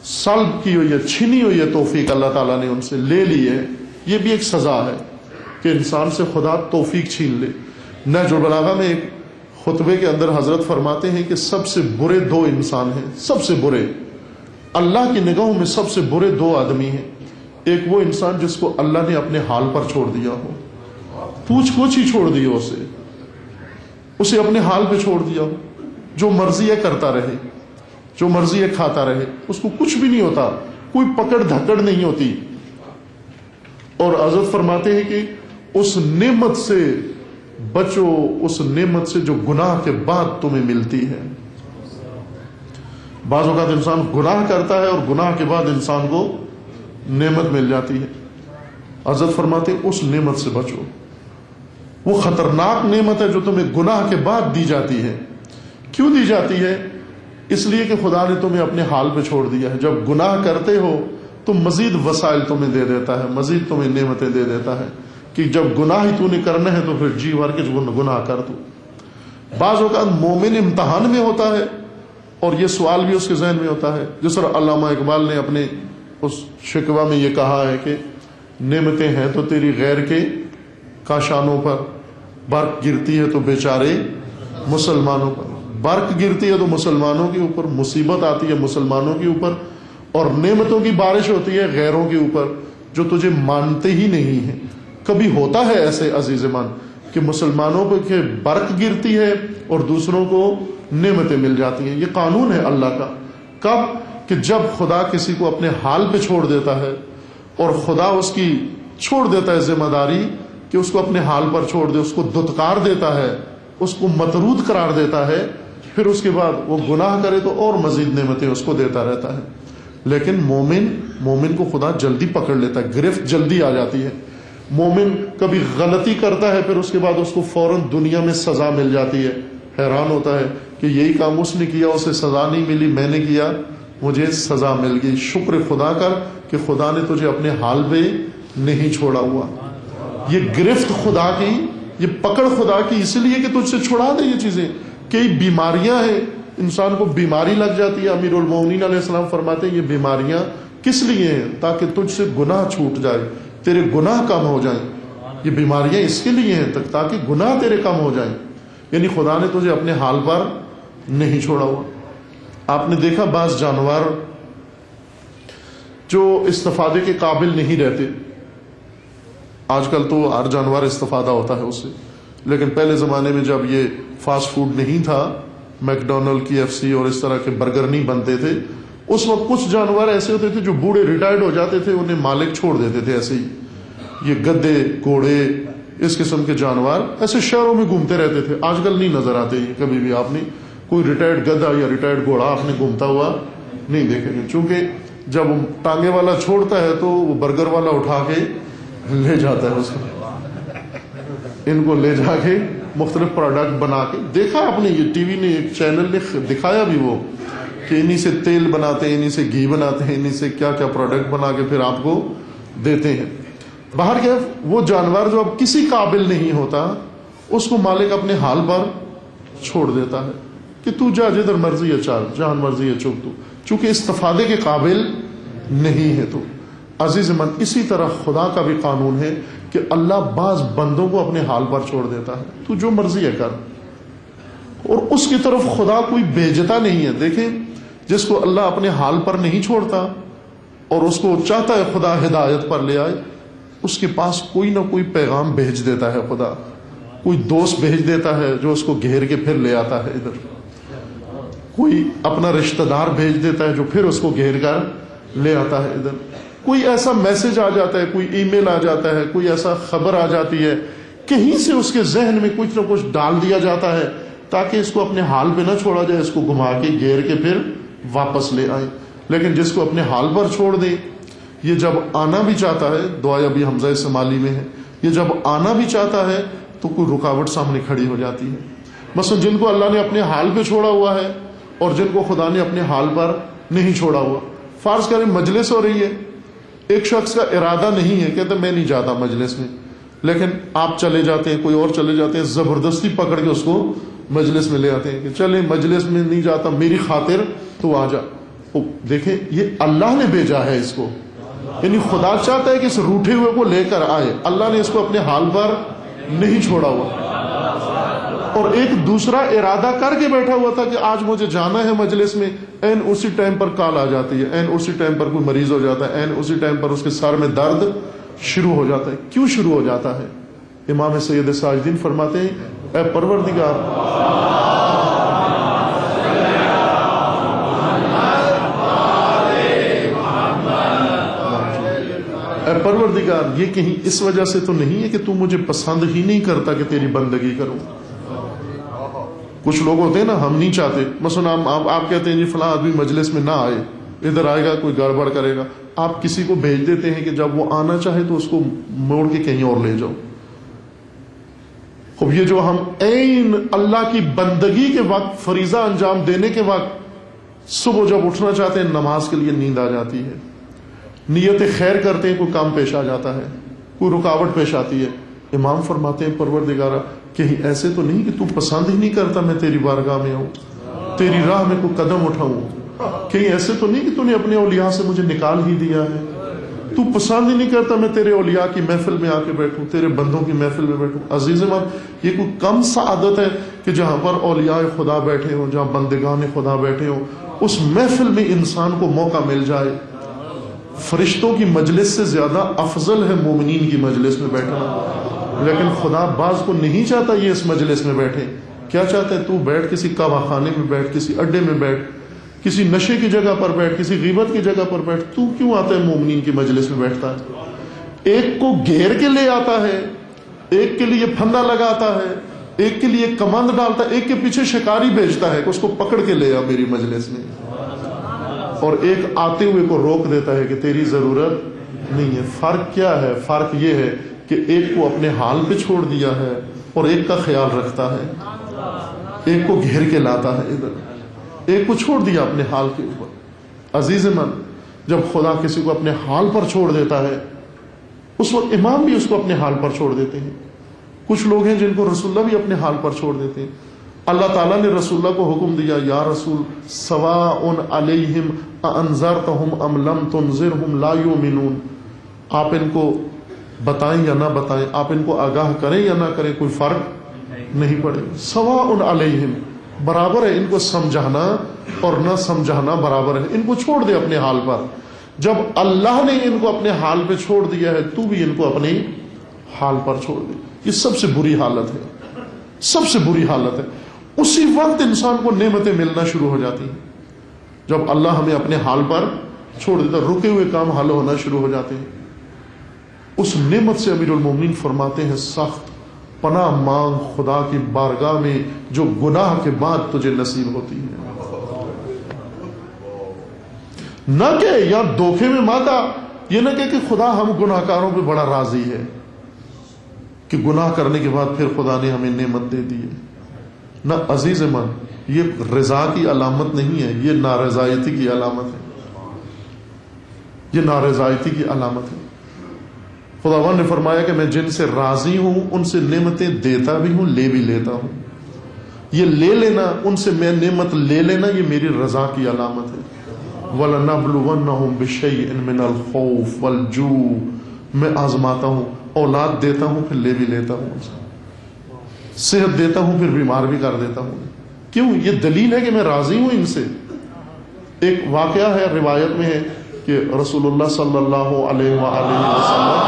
سلب کی ہوئی ہے، چھینی ہوئی ہے توفیق، اللہ تعالیٰ نے ان سے لے لی ہے. یہ بھی ایک سزا ہے کہ انسان سے خدا توفیق چھین لے. نہج البلاغہ میں ایک خطبے کے اندر حضرت فرماتے ہیں کہ سب سے برے دو انسان ہیں، سب سے برے اللہ کی نگاہوں میں سب سے برے دو آدمی ہیں. ایک وہ انسان جس کو اللہ نے اپنے حال پر چھوڑ دیا ہو، پوچھ پوچھ ہی چھوڑ دی ہو، اسے اپنے حال پہ چھوڑ دیا ہو، جو مرضی ہے کرتا رہے، جو مرضی ہے کھاتا رہے، اس کو کچھ بھی نہیں ہوتا، کوئی پکڑ دھکڑ نہیں ہوتی. اور حضرت فرماتے ہیں کہ اس نعمت سے بچو، اس نعمت سے جو گناہ کے بعد تمہیں ملتی ہے. بعض اوقات انسان گناہ کرتا ہے اور گناہ کے بعد انسان کو نعمت مل جاتی ہے. حضرت فرماتے ہیں اس نعمت سے بچو. وہ خطرناک نعمت ہے جو تمہیں گناہ کے بعد دی جاتی ہے. کیوں دی جاتی ہے؟ اس لیے کہ خدا نے تمہیں اپنے حال پہ چھوڑ دیا ہے. جب گناہ کرتے ہو تو مزید وسائل تمہیں دے دیتا ہے، مزید تمہیں نعمتیں دے دیتا ہے کہ جب گناہ ہی تو نے کرنا ہے تو پھر جی بھر کے گناہ کر دو. بعض اوقات مومن امتحان میں ہوتا ہے اور یہ سوال بھی اس کے ذہن میں ہوتا ہے. جس طرح علامہ اقبال نے اپنے اس شکوہ میں یہ کہا ہے کہ نعمتیں ہیں تو تیری غیر کے کاشانوں پر، برق گرتی ہے تو بیچارے مسلمانوں پر. برق گرتی ہے تو مسلمانوں کے اوپر، مصیبت آتی ہے مسلمانوں کے اوپر، اور نعمتوں کی بارش ہوتی ہے غیروں کے اوپر جو تجھے مانتے ہی نہیں ہیں. کبھی ہوتا ہے ایسے عزیز من کہ مسلمانوں پہ برق گرتی ہے اور دوسروں کو نعمتیں مل جاتی ہیں. یہ قانون ہے اللہ کا. کب؟ کہ جب خدا کسی کو اپنے حال پہ چھوڑ دیتا ہے اور خدا اس کی چھوڑ دیتا ہے ذمہ داری کہ اس کو اپنے حال پر چھوڑ دے، اس کو دھتکار دیتا ہے، اس کو مطرود قرار دیتا ہے، پھر اس کے بعد وہ گناہ کرے تو اور مزید نعمتیں اس کو دیتا رہتا ہے. لیکن مومن کو خدا جلدی پکڑ لیتا ہے، گرفت جلدی آ جاتی ہے. مومن کبھی غلطی کرتا ہے پھر اس کے بعد اس کو فوراً دنیا میں سزا مل جاتی ہے. حیران ہوتا ہے کہ یہی کام اس نے کیا، اسے سزا نہیں ملی، میں نے کیا مجھے سزا مل گئی. شکر خدا کر کہ خدا نے تجھے اپنے حال پہ نہیں چھوڑا ہوا. یہ گرفت خدا کی، یہ پکڑ خدا کی اس لیے کہ تجھ سے چھڑا دے یہ چیزیں. کئی بیماریاں ہیں، انسان کو بیماری لگ جاتی ہے. امیر المومنین علیہ السلام فرماتے ہیں یہ بیماریاں کس لیے ہیں؟ تاکہ تجھ سے گناہ چھوٹ جائے، تیرے گناہ کم ہو جائیں. یہ بیماریاں اس کے لیے ہیں تاکہ گناہ تیرے کم ہو جائیں. یعنی خدا نے تجھے اپنے حال پر نہیں چھوڑا ہوا. آپ نے دیکھا بعض جانور جو استفادے کے قابل نہیں رہتے، آج کل تو ہر جانور استفادہ ہوتا ہے اس سے، لیکن پہلے زمانے میں جب یہ فاسٹ فوڈ نہیں تھا، میکڈونلڈ، KFC اور اس طرح کے برگر نہیں بنتے تھے، اس وقت کچھ جانور ایسے ہوتے تھے جو بوڑھے ریٹائرڈ ہو جاتے تھے، انہیں مالک چھوڑ دیتے تھے ایسے ہی. یہ گدے، گھوڑے، اس قسم کے جانور ایسے شہروں میں گھومتے رہتے تھے. آج کل نہیں نظر آتے. کبھی بھی آپ نے کوئی ریٹائرڈ گدھا یا ریٹائرڈ گھوڑا آپ نے گھومتا ہوا نہیں دیکھیں گے، چونکہ جب ٹانگے والا چھوڑتا ہے تو وہ برگر والا اٹھا کے لے جاتا ہے اس کو، ان کو لے جا کے مختلف پروڈکٹ بنا کے. دیکھا آپ نے، یہ ٹی وی نے، ایک چینل نے دکھایا بھی وہ کہ انہی سے تیل بناتے ہیں، انہی سے گھی بناتے ہیں، انہی سے کیا کیا پروڈکٹ بنا کے پھر آپ کو دیتے ہیں. باہر کے وہ جانور جو اب کسی قابل نہیں ہوتا، اس کو مالک اپنے حال پر چھوڑ دیتا ہے کہ تو جا جدھر مرضی ہے چال، جہاں مرضی ہے چوک، تو چونکہ استفادے کے قابل نہیں ہے. تو عزیز من، اسی طرح خدا کا بھی قانون ہے کہ اللہ بعض بندوں کو اپنے حال پر چھوڑ دیتا ہے، تو جو مرضی ہے کر، اور اس کی طرف خدا کوئی بھیجتا نہیں ہے. دیکھیں، جس کو اللہ اپنے حال پر نہیں چھوڑتا اور اس کو چاہتا ہے خدا ہدایت پر لے آئے، اس کے پاس کوئی نہ کوئی پیغام بھیج دیتا ہے خدا. کوئی دوست بھیج دیتا ہے جو اس کو گھیر کے پھر لے آتا ہے ادھر، کوئی اپنا رشتہ دار بھیج دیتا ہے جو پھر اس کو گھیر کر لے آتا ہے ادھر. کوئی ایسا میسج آ جاتا ہے، کوئی ای میل آ جاتا ہے، کوئی ایسا خبر آ جاتی ہے، کہیں سے اس کے ذہن میں کچھ نہ کچھ ڈال دیا جاتا ہے تاکہ اس کو اپنے حال پہ نہ چھوڑا جائے، اس کو گھما کے گھیر کے پھر واپس لے آئیں. لیکن جس کو اپنے حال پر چھوڑ دے، یہ جب آنا بھی چاہتا ہے، دعا ابھی حمزہ شمالی میں ہے، یہ جب آنا بھی چاہتا ہے تو کوئی رکاوٹ سامنے کھڑی ہو جاتی ہے. مثلا جن کو اللہ نے اپنے حال پہ چھوڑا ہوا ہے اور جن کو خدا نے اپنے حال پر نہیں چھوڑا ہوا. فرض کریں مجلس ہو رہی ہے، ایک شخص کا ارادہ نہیں ہے، کہتے میں نہیں جاتا مجلس میں، لیکن آپ چلے جاتے ہیں، کوئی اور چلے جاتے ہیں، زبردستی پکڑ کے اس کو مجلس میں لے آتے ہیں کہ چلے مجلس میں نہیں جاتا، میری خاطر تو آ جا. دیکھیں یہ اللہ نے بھیجا ہے اس کو، یعنی خدا چاہتا ہے کہ اس روٹھے ہوئے کو لے کر آئے، اللہ نے اس کو اپنے حال پر نہیں چھوڑا ہوا۔ اور ایک دوسرا ارادہ کر کے بیٹھا ہوا تھا کہ آج مجھے جانا ہے مجلس میں، این اسی ٹائم پر کال آ جاتی ہے، این اسی ٹائم پر کوئی مریض ہو جاتا ہے، این اسی ٹائم پر اس کے سر میں درد شروع ہو جاتا ہے۔ کیوں شروع ہو جاتا ہے؟ امام سید ساجدین فرماتے ہیں اے پروردگار، اے پروردگار یہ کہیں اس وجہ سے تو نہیں ہے کہ تو مجھے پسند ہی نہیں کرتا کہ تیری بندگی کروں۔ کچھ لوگ ہوتے ہیں نا، ہم نہیں چاہتے، مثلا آپ کہتے ہیں جی فلاں آدمی مجلس میں نہ آئے، ادھر آئے گا کوئی گڑبڑ کرے گا، آپ کسی کو بھیج دیتے ہیں کہ جب وہ آنا چاہے تو اس کو موڑ کے کہیں اور لے جاؤ۔ خوب یہ جو ہم عین اللہ کی بندگی کے وقت، فریضہ انجام دینے کے وقت صبح جب اٹھنا چاہتے ہیں، نماز کے لیے نیند آ جاتی ہے، نیت خیر کرتے ہیں، کوئی کام پیش آ جاتا ہے، کوئی رکاوٹ پیش آتی ہے، امام فرماتے ہیں پروردگارا کہیں ایسے تو نہیں کہ تو پسند ہی نہیں کرتا میں تیری بارگاہ میں آؤں، تیری راہ میں کوئی قدم اٹھاؤں، کہیں ایسے تو نہیں کہ تو نے اپنے اولیاء سے مجھے نکال ہی دیا ہے، تو پسند ہی نہیں کرتا میں تیرے اولیاء کی محفل میں آ کے بیٹھوں، تیرے بندوں کی محفل میں بیٹھوں۔ عزیز من، یہ کوئی کم سعادت ہے کہ جہاں پر اولیاء خدا بیٹھے ہوں، جہاں بندگان خدا بیٹھے ہوں، اس محفل میں انسان کو موقع مل جائے۔ فرشتوں کی مجلس سے زیادہ افضل ہے مومنین کی مجلس میں بیٹھنا، لیکن خدا بعض کو نہیں چاہتا یہ اس مجلس میں بیٹھے۔ کیا چاہتا ہے؟ تو بیٹھ کسی کعبہ خانے میں بیٹھ، کسی اڈے میں بیٹھ، کسی نشے کی جگہ پر بیٹھ، کسی غیبت کی جگہ پر بیٹھ، تو کیوں آتا ہے مومنین کی مجلس میں بیٹھتا ہے؟ ایک کو گھیر کے لے آتا ہے، ایک کے لیے پھندا لگاتا ہے، ایک کے لیے کمند ڈالتا ہے، ایک کے پیچھے شکاری بھیجتا ہے کہ اس کو پکڑ کے لے آ میری مجلس میں، اور ایک آتے ہوئے کو روک دیتا ہے کہ تیری ضرورت نہیں ہے۔ فرق کیا ہے؟ فرق یہ ہے کہ ایک کو اپنے حال پہ چھوڑ دیا ہے اور ایک کا خیال رکھتا ہے، ایک کو گھیر کے لاتا ہے ادھر، ایک کو چھوڑ دیا اپنے حال کے اوپر۔ عزیز من، جب خدا کسی کو اپنے حال پر چھوڑ دیتا ہے، اس وقت امام بھی اس کو اپنے حال پر چھوڑ دیتے ہیں۔ کچھ لوگ ہیں جن کو رسول اللہ بھی اپنے حال پر چھوڑ دیتے ہیں۔ اللہ تعالیٰ نے رسول اللہ کو حکم دیا، یا رسول سواء علیہم انذرتہم ام لم تنذرہم لا یؤمنون، آپ ان کو بتائیں یا نہ بتائیں، آپ ان کو آگاہ کریں یا نہ کریں، کوئی فرق نہیں پڑے۔ سواء علیہم، برابر ہے ان کو سمجھانا اور نہ سمجھانا، برابر ہے، ان کو چھوڑ دے اپنے حال پر۔ جب اللہ نے ان کو اپنے حال پہ چھوڑ دیا ہے، تو بھی ان کو اپنے حال پر چھوڑ دے۔ یہ سب سے بری حالت ہے، سب سے بری حالت ہے۔ اسی وقت انسان کو نعمتیں ملنا شروع ہو جاتی ہیں جب اللہ ہمیں اپنے حال پر چھوڑ دیتا، رکے ہوئے کام حل ہونا شروع ہو جاتے ہیں۔ اس نعمت سے امیر المومنین فرماتے ہیں سخت پناہ مانگ خدا کی بارگاہ میں جو گناہ کے بعد تجھے نصیب ہوتی ہے۔ نہ کہ یا دھوکے میں ماتا، یہ نہ کہ خدا ہم گناہ کاروں پہ بڑا راضی ہے کہ گناہ کرنے کے بعد پھر خدا نے ہمیں نعمت دے دی ہے۔ نہ عزیز من، یہ رضا کی علامت نہیں ہے، یہ نارضائیتی کی علامت ہے، یہ نارضائیتی کی علامت ہے۔ خداوند نے فرمایا کہ میں جن سے راضی ہوں ان سے نعمتیں دیتا بھی ہوں، لے بھی لیتا ہوں۔ یہ لے لینا، ان سے میں نعمت لے لینا، یہ میری رضا کی علامت ہے۔ وَلَنَبْلُوَنَّهُمْ بِشَيْءٍ مِّنَ الْخَوْفِ وَالْجُوعِ، میں آزماتا ہوں، اولاد دیتا ہوں پھر لے بھی لیتا ہوں ان سے، صحت دیتا ہوں پھر بیمار بھی کر دیتا ہوں۔ کیوں؟ یہ دلیل ہے کہ میں راضی ہوں ان سے۔ ایک واقعہ ہے، روایت میں ہے کہ رسول اللہ صلی اللہ علیہ وآلہ وسلم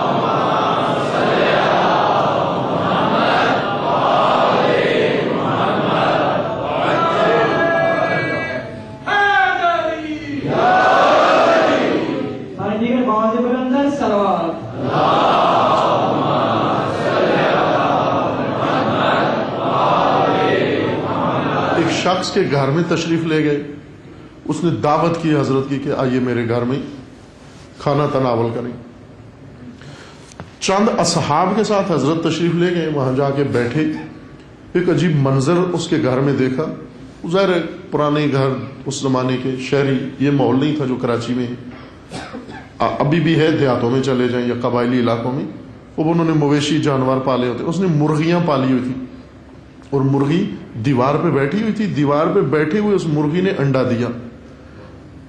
شخص کے گھر میں تشریف لے گئے، اس نے دعوت کی حضرت کی کہ آئیے میرے گھر میں کھانا تناول کریں۔ چند اصحاب کے ساتھ حضرت تشریف لے گئے، وہاں جا کے بیٹھے، ایک عجیب منظر اس کے گھر میں دیکھا۔ ظاہر پرانے گھر اس زمانے کے، شہری یہ ماحول نہیں تھا جو کراچی میں ہے، ابھی بھی ہے، دیہاتوں میں چلے جائیں یا قبائلی علاقوں میں، وہ انہوں نے مویشی جانور پالے ہوتے، اس نے مرغیاں پالی ہوئی تھی، اور مرغی دیوار پہ بیٹھی ہوئی تھی، دیوار پہ بیٹھے ہوئے اس مرغی نے انڈا دیا۔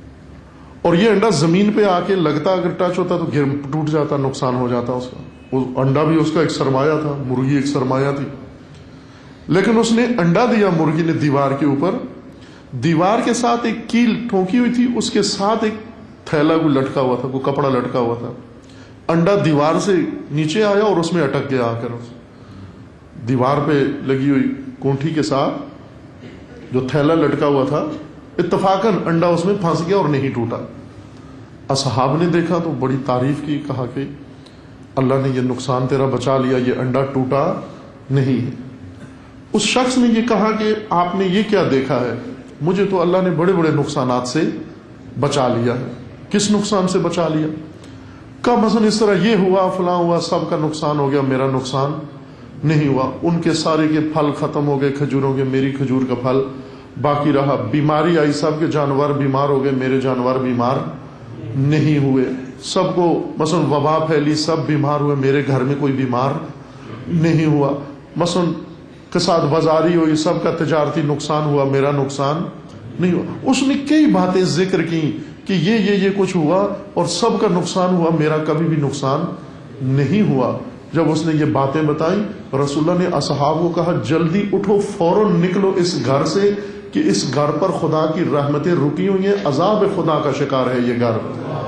اور یہ انڈا زمین پہ آ کے لگتا، اگر ٹچ ہوتا تو گر ٹوٹ جاتا، نقصان ہو جاتا اس کا. وہ انڈا بھی اس کا ایک سرمایہ تھا، مرغی ایک سرمایہ تھی. لیکن اس نے انڈا دیا مرغی نے دیوار کے اوپر، دیوار کے ساتھ ایک کیل ٹھونکی ہوئی تھی، اس کے ساتھ ایک تھیلا کو لٹکا ہوا تھا، کوئی کپڑا لٹکا ہوا تھا. انڈا دیوار سے نیچے آیا اور اس میں اٹک گیا آ کر. دیوار پہ لگی ہوئی کونٹھی کے ساتھ جو تھیلا لٹکا ہوا تھا، اتفاقاً انڈا اس میں پھنس گیا اور نہیں ٹوٹا. اصحاب نے دیکھا تو بڑی تعریف کی، کہا کہ اللہ نے یہ نقصان تیرا بچا لیا، یہ انڈا ٹوٹا نہیں ہے. اس شخص نے یہ کہا کہ آپ نے یہ کیا دیکھا ہے؟ مجھے تو اللہ نے بڑے بڑے نقصانات سے بچا لیا ہے. کس نقصان سے بچا لیا؟ کہ مثلا اس طرح یہ ہوا، فلاں ہوا، سب کا نقصان ہو گیا، میرا نقصان نہیں ہوا. ان کے سارے کے پھل ختم ہو گئے کھجوروں کے، میری کھجور کا پھل باقی رہا. بیماری آئی، سب کے جانور بیمار ہو گئے، میرے جانور بیمار نہیں ہوئے. سب کو مثلا وبا پھیلی، سب بیمار ہوئے، میرے گھر میں کوئی بیمار نہیں ہوا. مثلا کساد بازاری ہوئی، سب کا تجارتی نقصان ہوا، میرا نقصان نہیں ہوا. اس نے کئی باتیں ذکر کی کہ یہ کچھ ہوا اور سب کا نقصان ہوا، میرا کبھی بھی نقصان نہیں ہوا. جب اس نے یہ باتیں بتائیں، رسول اللہ نے اصحاب کو کہا جلدی اٹھو، فوراً نکلو اس گھر سے کہ اس گھر پر خدا کی رحمتیں رکی ہوئی ہیں، عذاب خدا کا شکار ہے یہ گھر.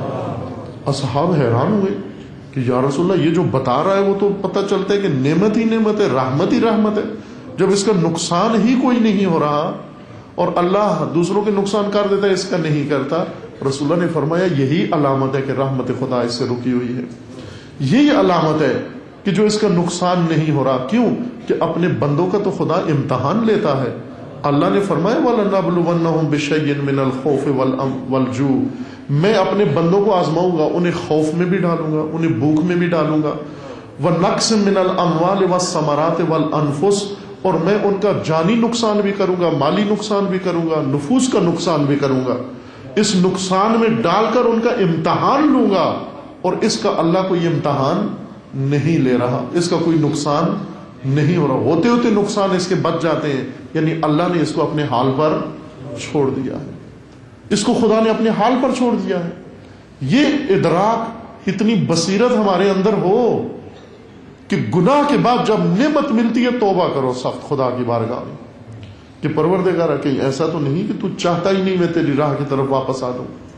اصحاب حیران ہوئے کہ یا رسول اللہ یہ جو بتا رہا ہے وہ تو پتہ چلتا ہے کہ نعمت ہی نعمت ہے، رحمت ہی رحمت ہے، جب اس کا نقصان ہی کوئی نہیں ہو رہا اور اللہ دوسروں کے نقصان کر دیتا ہے، اس کا نہیں کرتا. رسول اللہ نے فرمایا یہی علامت ہے کہ رحمت خدا اس سے رکی ہوئی ہے. یہی علامت ہے کہ جو اس کا نقصان نہیں ہو رہا. کیوں؟ کہ اپنے بندوں کا تو خدا امتحان لیتا ہے. اللہ نے فرمایا وَلَنَبْلُوَنَّهُمْ بِشَيْءٍ مِّنَ الْخَوْفِ وَالْجُوعِ، میں اپنے بندوں کو آزماؤں گا، انہیں خوف میں بھی ڈالوں گا، انہیں بھوک میں بھی ڈالوں گا. وَنَقْصٍ مِّنَ الْأَمْوَالِ وَالثَّمَرَاتِ وَالْأَنفُسِ، اور میں ان کا جانی نقصان بھی کروں گا، مالی نقصان بھی کروں گا، نفوس کا نقصان بھی کروں گا. اس نقصان میں ڈال کر ان کا امتحان لوں گا. اور اس کا اللہ کوئی امتحان نہیں لے رہا، اس کا کوئی نقصان نہیں ہو رہا. ہوتے ہوتے نقصان اس کے بچ جاتے ہیں، یعنی اللہ نے اس کو اپنے حال پر چھوڑ دیا ہے، اس کو خدا نے اپنے حال پر چھوڑ دیا ہے. یہ ادراک، اتنی بصیرت ہمارے اندر ہو کہ گناہ کے بعد جب نعمت ملتی ہے توبہ کرو سخت خدا کی بارگاہ میں کہ پروردگار کہیں ایسا تو نہیں کہ تو چاہتا ہی نہیں میں تیری راہ کی طرف واپس آ جاؤں.